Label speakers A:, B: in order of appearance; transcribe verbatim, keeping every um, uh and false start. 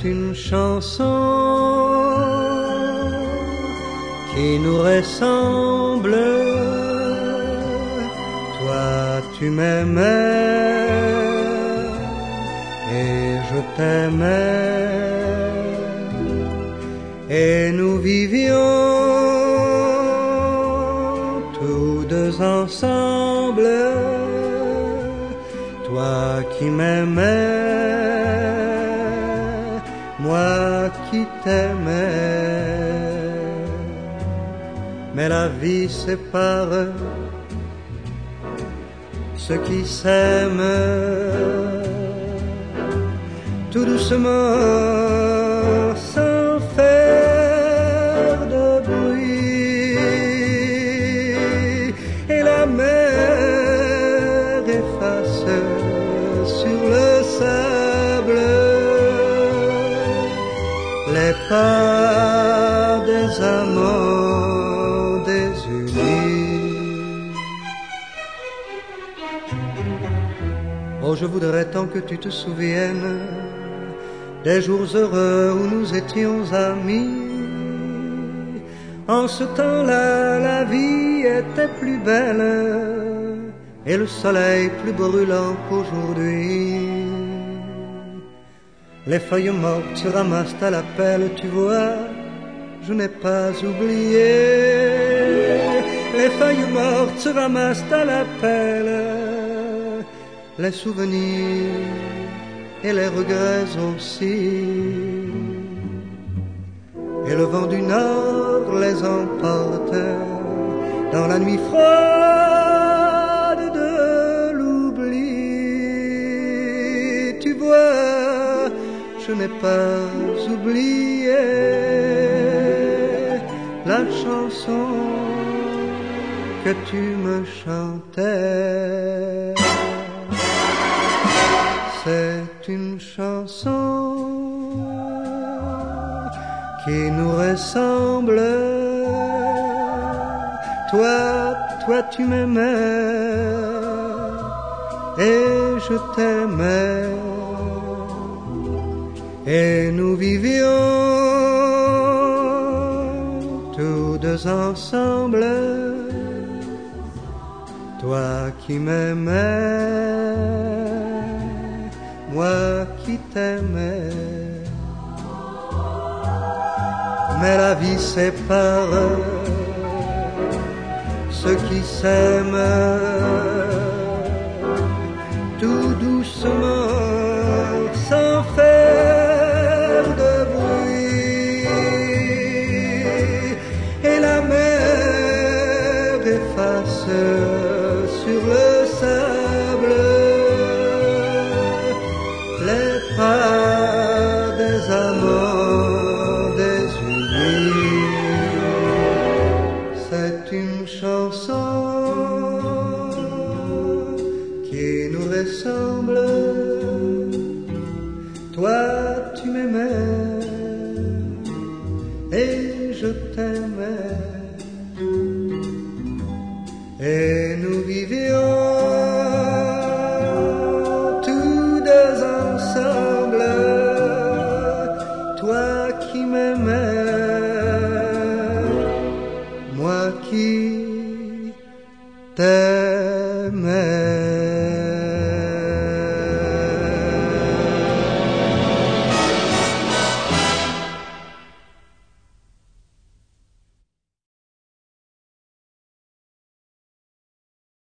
A: une chanson qui nous ressemble. Toi, tu m'aimais et je t'aimais, et nous vivions tous deux ensemble. Toi qui m'aimais, moi qui t'aimais. Mais la vie sépare ceux qui s'aiment tout doucement, sans faire de bruit, et la mer efface sur le sable les pas des amants désunis. Oh, je voudrais tant que tu te souviennes des jours heureux où nous étions amis. En ce temps-là, la vie était plus belle et le soleil plus brûlant qu'aujourd'hui. Les feuilles mortes se ramassent à la pelle, tu vois, je n'ai pas oublié. Les feuilles mortes se ramassent à la pelle, les souvenirs et les regrets aussi. Et le vent du nord les emporte dans la nuit froide de l'oubli. Tu vois, je n'ai pas oublié la chanson que tu me chantais. C'est une chanson qui nous ressemble. Toi, toi tu m'aimais et je t'aimais, et nous vivions tous deux ensemble. Toi qui m'aimais, moi qui t'aimais. Mais la vie sépare ceux qui s'aiment tout doucement, sans faire de bruit, et la mer efface sur le sable les pas des amants désunis. C'est une chanson qui nous ressemble. Toi tu m'aimais et je t'aimais, et nous vivions tous deux ensemble. Toi qui m'aimais, moi qui t'aimais.